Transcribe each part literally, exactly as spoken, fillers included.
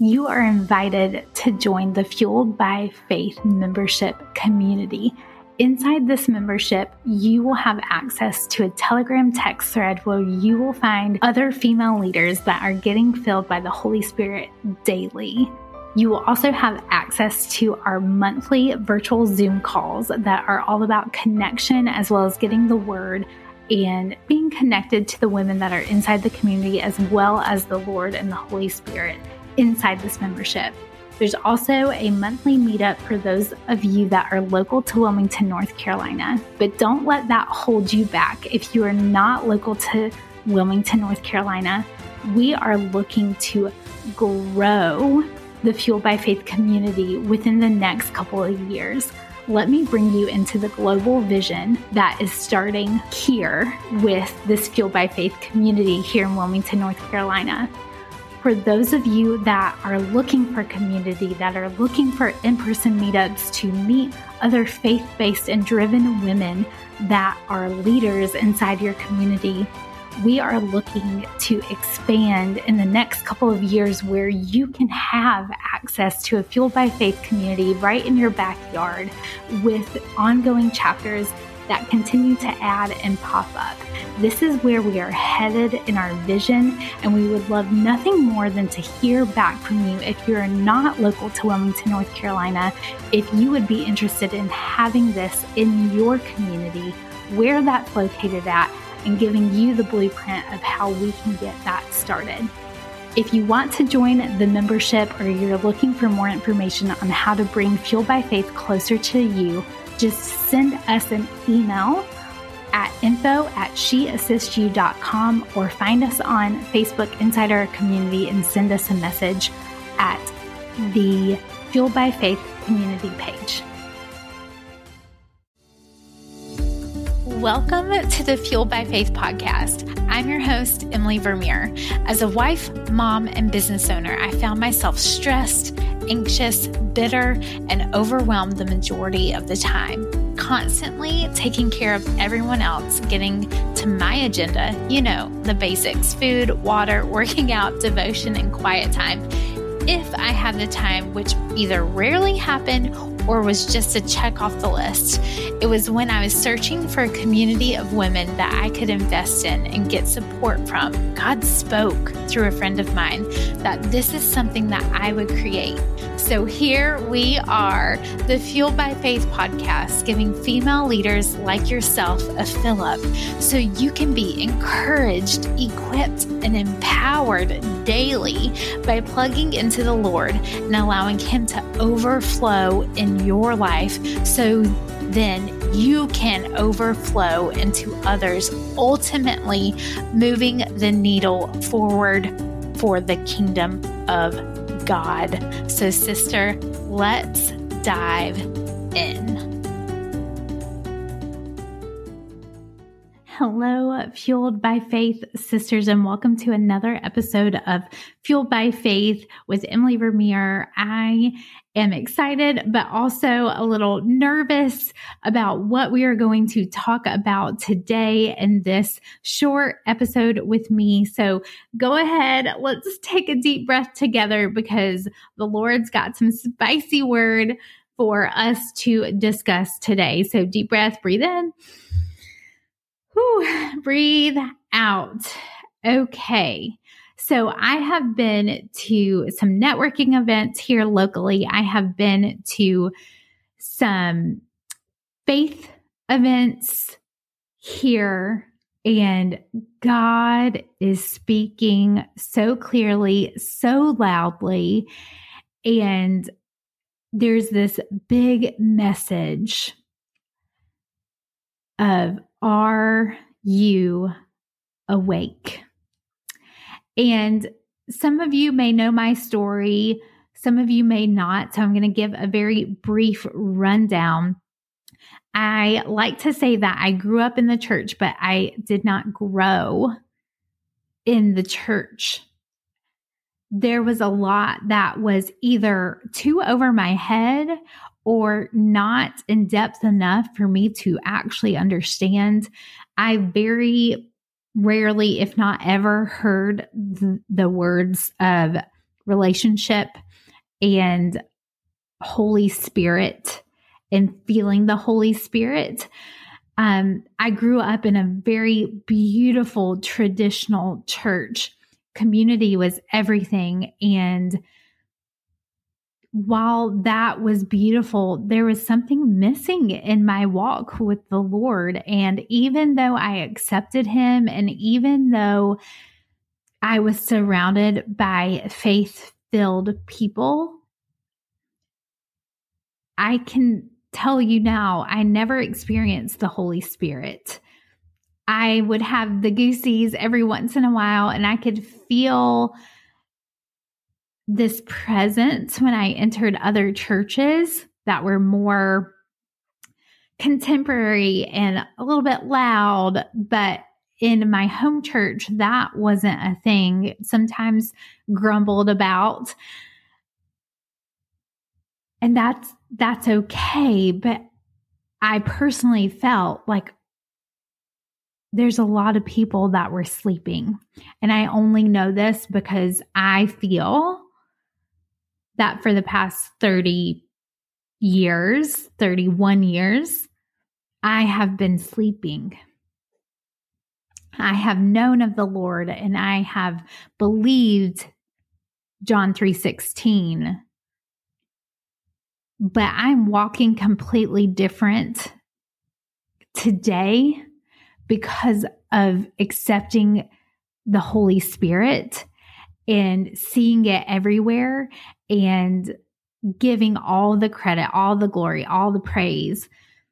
you are invited to join the Fueled by Faith membership community. Inside this membership, you will have access to a Telegram text thread where you will find other female leaders that are getting filled by the Holy Spirit daily. You will also have access to our monthly virtual Zoom calls that are all about connection as well as getting the word and being connected to the women that are inside the community as well as the Lord and the Holy Spirit inside this membership. There's also a monthly meetup for those of you that are local to Wilmington, North Carolina. But don't let that hold you back. If you are not local to Wilmington, North Carolina, we are looking to grow the Fueled by Faith community within the next couple of years. Let me bring you into the global vision that is starting here with this Fueled by Faith community here in Wilmington, North Carolina. For those of you that are looking for community, that are looking for in-person meetups to meet other faith-based and driven women that are leaders inside your community, we are looking to expand in the next couple of years where you can have access to a Fueled by Faith community right in your backyard with ongoing chapters that continue to add and pop up. This is where we are headed in our vision, and we would love nothing more than to hear back from you if you're not local to Wilmington, North Carolina, if you would be interested in having this in your community, where that's located at, and giving you the blueprint of how we can get that started. If you want to join the membership or you're looking for more information on how to bring Fueled by Faith closer to you, just send us an email at info at she assists you dot com or find us on Facebook inside our community and send us a message at the Fueled by Faith community page. Welcome to the Fueled by Faith podcast. I'm your host, Emily Vermeer. As a wife, mom, and business owner, I found myself stressed, anxious, bitter, and overwhelmed the majority of the time, constantly taking care of everyone else, getting to my agenda, you know, the basics, food, water, working out, devotion, and quiet time. If I had the time, which either rarely happened or was just a check off the list. It was when I was searching for a community of women that I could invest in and get support from. God spoke through a friend of mine that this is something that I would create. So here we are, the Fueled by Faith podcast, giving female leaders like yourself a fill up so you can be encouraged, equipped, and empowered daily by plugging into the Lord and allowing Him to overflow in your life so then you can overflow into others, ultimately moving the needle forward for the kingdom of God. So, sister, let's dive in. Hello, Fueled by Faith sisters, and welcome to another episode of Fueled by Faith with Emily Vermeer. I am excited, but also a little nervous about what we are going to talk about today in this short episode with me. So go ahead, let's take a deep breath together because the Lord's got some spicy word for us to discuss today. So deep breath, breathe in. Whew, breathe out. Okay. So I have been to some networking events here locally. I have been to some faith events here, and God is speaking so clearly, so loudly, and there's this big message of, are you awake? And some of you may know my story. Some of you may not. So I'm going to give a very brief rundown. I like to say that I grew up in the church, but I did not grow in the church. There was a lot that was either too over my head or not in depth enough for me to actually understand. I very rarely, if not ever, heard th- the words of relationship and Holy Spirit and feeling the Holy Spirit. Um, I grew up in a very beautiful traditional church. Community was everything. And while that was beautiful, there was something missing in my walk with the Lord. And even though I accepted Him, and even though I was surrounded by faith-filled people, I can tell you now, I never experienced the Holy Spirit. I would have the goosies every once in a while, and I could feel this presence when I entered other churches that were more contemporary and a little bit loud, but in my home church, that wasn't a thing. Sometimes grumbled about. And that's that's okay, but I personally felt like there's a lot of people that were sleeping. And I only know this because I feel that for the past thirty years, thirty-one years, I have been sleeping. I have known of the Lord, and I have believed John three sixteen. But I'm walking completely different today because of accepting the Holy Spirit and seeing it everywhere and giving all the credit, all the glory, all the praise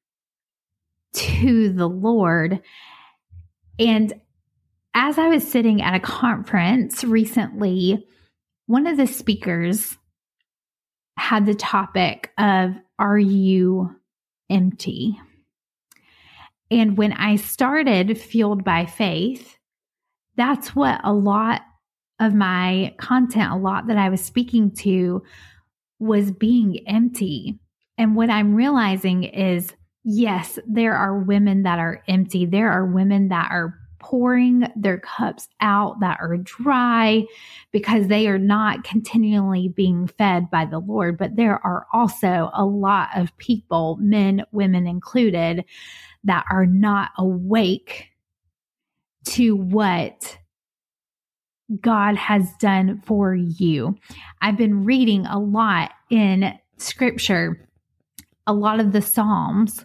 to the Lord. And as I was sitting at a conference recently, one of the speakers had the topic of, are you empty? And when I started Fueled by Faith, that's what a lot of my content, a lot that I was speaking to, was being empty. And what I'm realizing is, yes, there are women that are empty. There are women that are pouring their cups out that are dry because they are not continually being fed by the Lord. But there are also a lot of people, men, women included, that are not awake to what God has done for you. I've been reading a lot in Scripture, a lot of the Psalms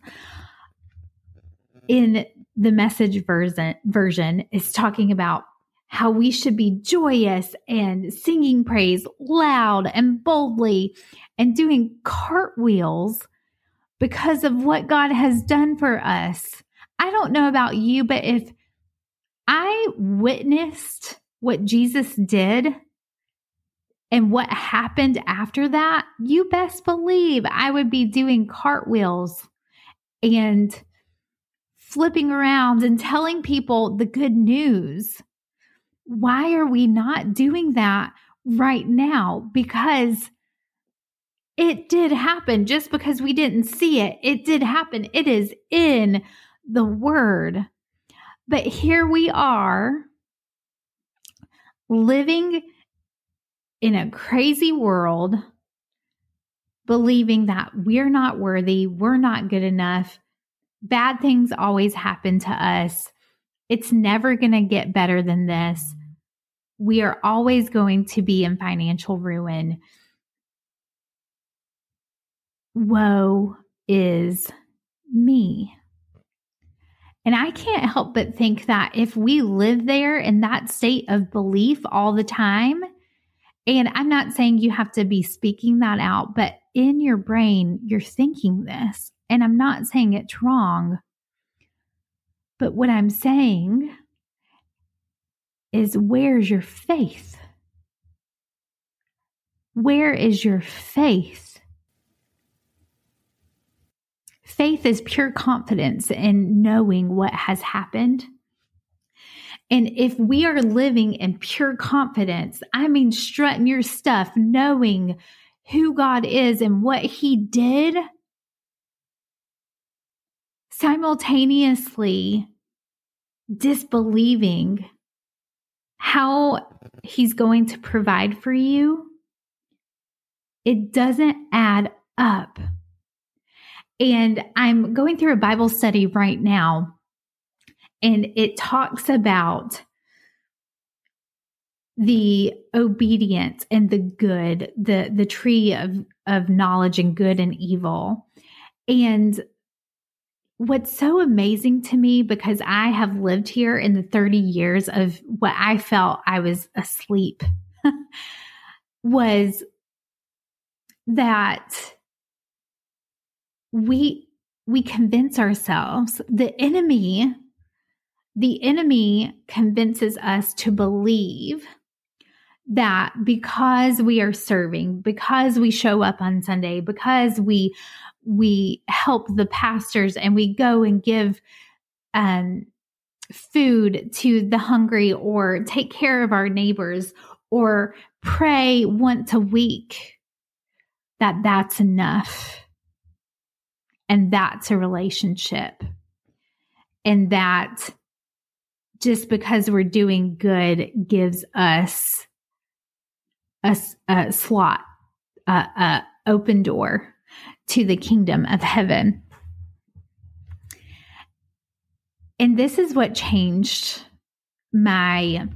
in the Message version, version is talking about how we should be joyous and singing praise loud and boldly and doing cartwheels because of what God has done for us. I don't know about you, but if I witnessed what Jesus did and what happened after that, you best believe I would be doing cartwheels and flipping around and telling people the good news. Why are we not doing that right now? Because it did happen. Just because we didn't see it, it did happen. It is in the Word. But here we are living in a crazy world, believing that we're not worthy, we're not good enough. Bad things always happen to us. It's never going to get better than this. We are always going to be in financial ruin. Woe is me. And I can't help but think that if we live there in that state of belief all the time, and I'm not saying you have to be speaking that out, but in your brain, you're thinking this. And I'm not saying it's wrong. But what I'm saying is, where's your faith? Where is your faith? Faith is pure confidence in knowing what has happened. And if we are living in pure confidence, I mean strutting your stuff, knowing who God is and what He did, simultaneously disbelieving how He's going to provide for you, It doesn't add up. And I'm going through a Bible study right now, and it talks about the obedience and the good, the, the tree of, of knowledge and good and evil. And what's so amazing to me, because I have lived here in the thirty years of what I felt I was asleep, was that we, we convince ourselves, the enemy, the enemy convinces us to believe that because we are serving, because we show up on Sunday, because we we help the pastors and we go and give um, food to the hungry, or take care of our neighbors, or pray once a week, that that's enough. And that's a relationship. And that just because we're doing good gives us a, a slot, a, a open door to the kingdom of heaven. And this is what changed my,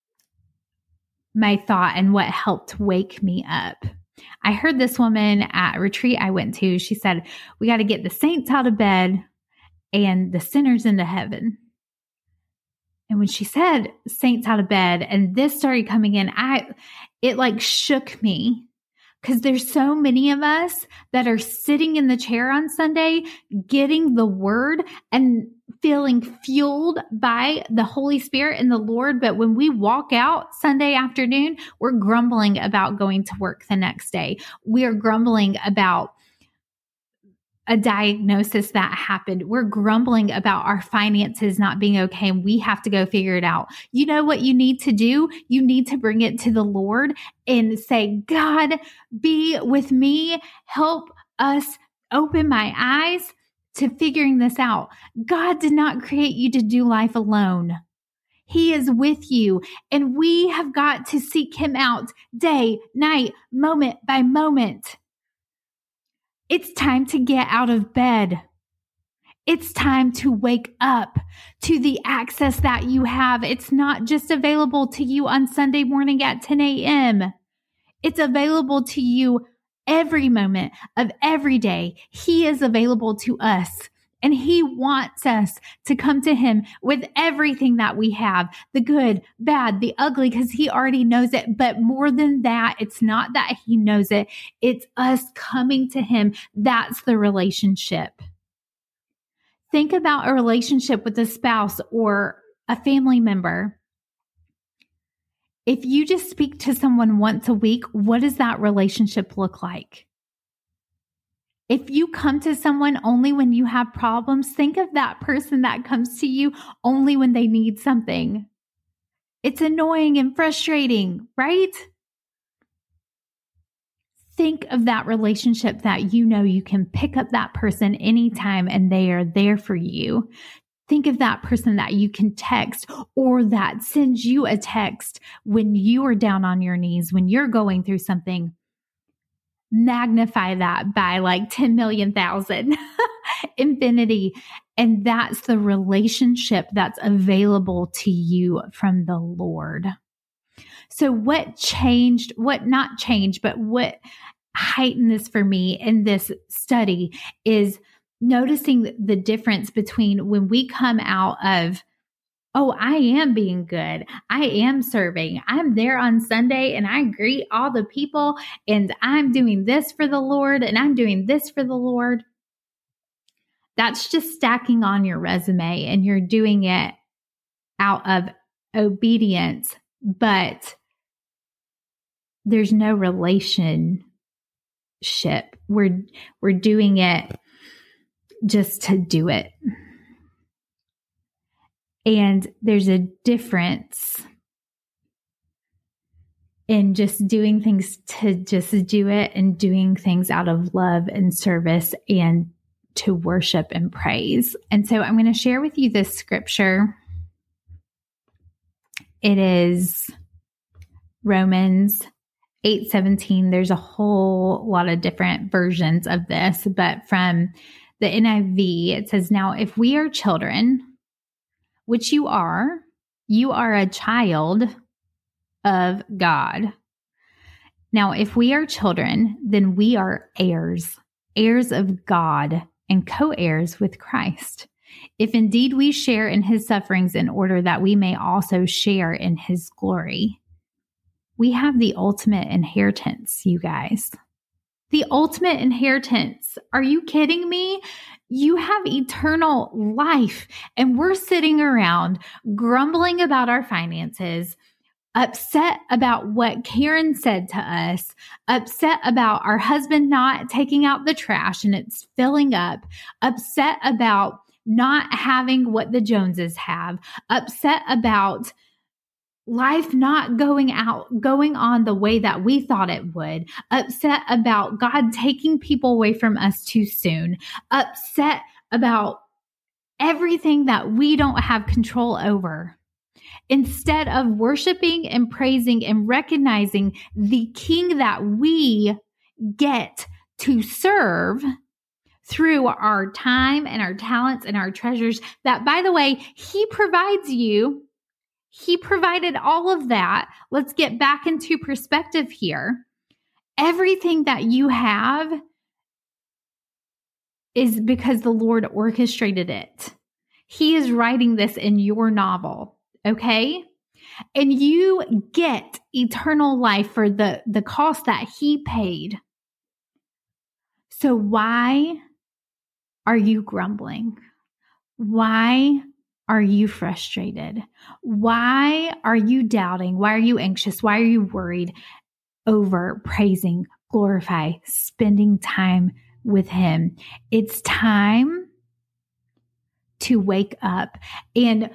my thought and what helped wake me up. I heard this woman at a retreat I went to. She said, we got to get the saints out of bed and the sinners into heaven. And when she said saints out of bed and this started coming in, I, it like shook me, because there's so many of us that are sitting in the chair on Sunday, getting the word and feeling fueled by the Holy Spirit and the Lord. But when we walk out Sunday afternoon, we're grumbling about going to work the next day. We are grumbling about a diagnosis that happened. We're grumbling about our finances not being okay, and we have to go figure it out. You know what you need to do? You need to bring it to the Lord and say, God, be with me. Help us open my eyes to figuring this out. God did not create you to do life alone. He is with you, and we have got to seek him out day, night, moment by moment. It's time to get out of bed. It's time to wake up to the access that you have. It's not just available to you on Sunday morning at ten a.m. It's available to you every moment of every day. He is available to us, and he wants us to come to him with everything that we have, the good, bad, the ugly, because he already knows it. But more than that, it's not that he knows it. It's us coming to him. That's the relationship. Think about a relationship with a spouse or a family member. If you just speak to someone once a week, what does that relationship look like? If you come to someone only when you have problems, think of that person that comes to you only when they need something. It's annoying and frustrating, right? Think of that relationship that you know you can pick up that person anytime and they are there for you. Think of that person that you can text, or that sends you a text when you are down on your knees, when you're going through something. Magnify that by like ten million thousand, infinity. And that's the relationship that's available to you from the Lord. So what changed, what not changed, but what heightened this for me in this study is noticing the difference between when we come out of, oh, I am being good. I am serving. I'm there on Sunday and I greet all the people and I'm doing this for the Lord and I'm doing this for the Lord. That's just stacking on your resume, and you're doing it out of obedience, but there's no relationship. We're, we're doing it just to do it. And there's a difference in just doing things to just do it and doing things out of love and service and to worship and praise. And so I'm going to share with you this scripture. It is Romans eight seventeen, there's a whole lot of different versions of this, but from the N I V, it says, "Now, if we are children, which you are, you are a child of God. Now, if we are children, then we are heirs, heirs of God, and co-heirs with Christ. If indeed we share in his sufferings in order that we may also share in his glory." We have the ultimate inheritance, you guys. The ultimate inheritance. Are you kidding me? You have eternal life, and we're sitting around grumbling about our finances, upset about what Karen said to us, upset about our husband not taking out the trash and it's filling up, upset about not having what the Joneses have, upset about life not going out, going on the way that we thought it would, upset about God taking people away from us too soon, upset about everything that we don't have control over. Instead of worshiping and praising and recognizing the King that we get to serve through our time and our talents and our treasures, that, by the way, he provides you. He provided all of that. Let's get back into perspective here. Everything that you have is because the Lord orchestrated it. He is writing this in your novel, okay? And you get eternal life for the, the cost that he paid. So why are you grumbling? Why are you frustrated? Why are you doubting? Why are you anxious? Why are you worried over praising, glorify, spending time with him? It's time to wake up. And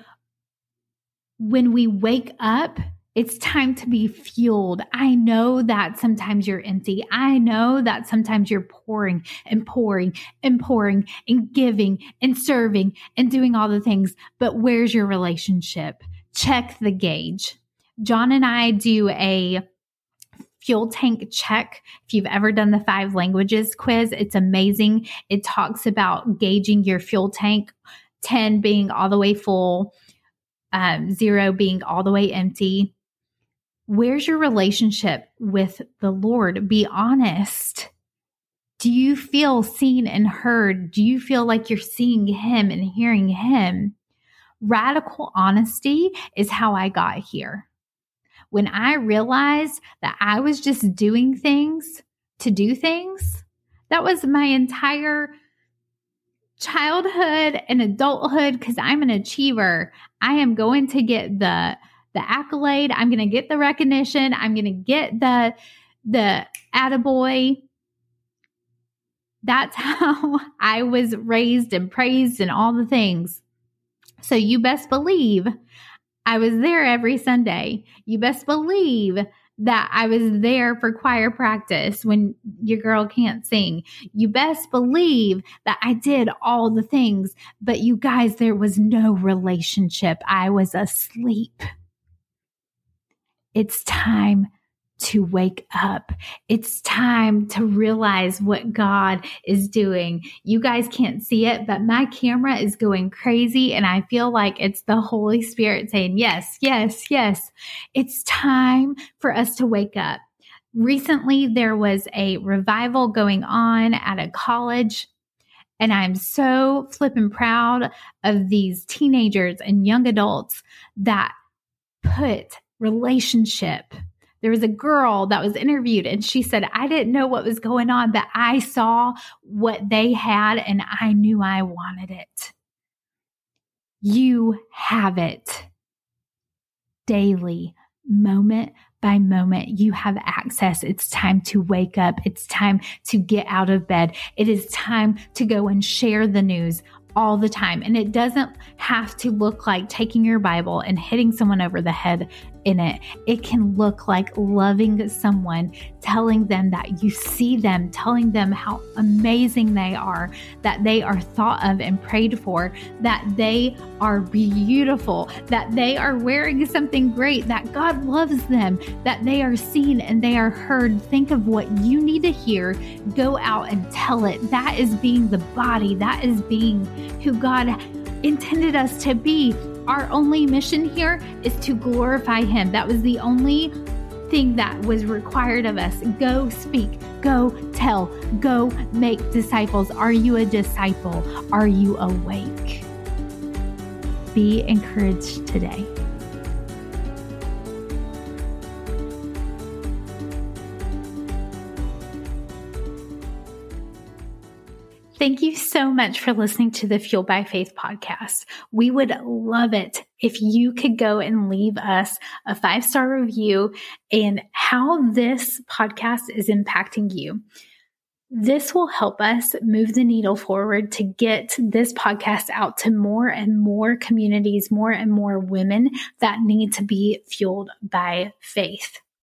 when we wake up, it's time to be fueled. I know that sometimes you're empty. I know that sometimes you're pouring and pouring and pouring and giving and serving and doing all the things. But where's your relationship? Check the gauge. John and I do a fuel tank check. If you've ever done the five languages quiz, it's amazing. It talks about gauging your fuel tank, ten being all the way full, um, zero being all the way empty. Where's your relationship with the Lord? Be honest. Do you feel seen and heard? Do you feel like you're seeing him and hearing him? Radical honesty is how I got here. When I realized that I was just doing things to do things, that was my entire childhood and adulthood, because I'm an achiever. I am going to get the the accolade. I'm going to get the recognition. I'm going to get the, the attaboy. That's how I was raised and praised and all the things. So you best believe I was there every Sunday. You best believe that I was there for choir practice when your girl can't sing. You best believe that I did all the things. But you guys, there was no relationship. I was asleep. It's time to wake up. It's time to realize what God is doing. You guys can't see it, but my camera is going crazy, and I feel like it's the Holy Spirit saying, yes, yes, yes. It's time for us to wake up. Recently, there was a revival going on at a college, and I'm so flippin' proud of these teenagers and young adults that put relationship. There was a girl that was interviewed, and she said, I didn't know what was going on, but I saw what they had and I knew I wanted it. You have it daily, moment by moment. You have access. It's time to wake up. It's time to get out of bed. It is time to go and share the news all the time. And it doesn't have to look like taking your Bible and hitting someone over the head in it. It can look like loving someone, telling them that you see them, telling them how amazing they are, that they are thought of and prayed for, that they are beautiful, that they are wearing something great, that God loves them, that they are seen and they are heard. Think of what you need to hear. Go out and tell it. That is being the body. That is being who God intended us to be. Our only mission here is to glorify Him. That was the only thing that was required of us. Go speak, go tell, go make disciples. Are you a disciple? Are you awake? Be encouraged today. Thank you so much for listening to the Fueled by Faith podcast. We would love it if you could go and leave us a five-star review and how this podcast is impacting you. This will help us move the needle forward to get this podcast out to more and more communities, more and more women that need to be fueled by faith.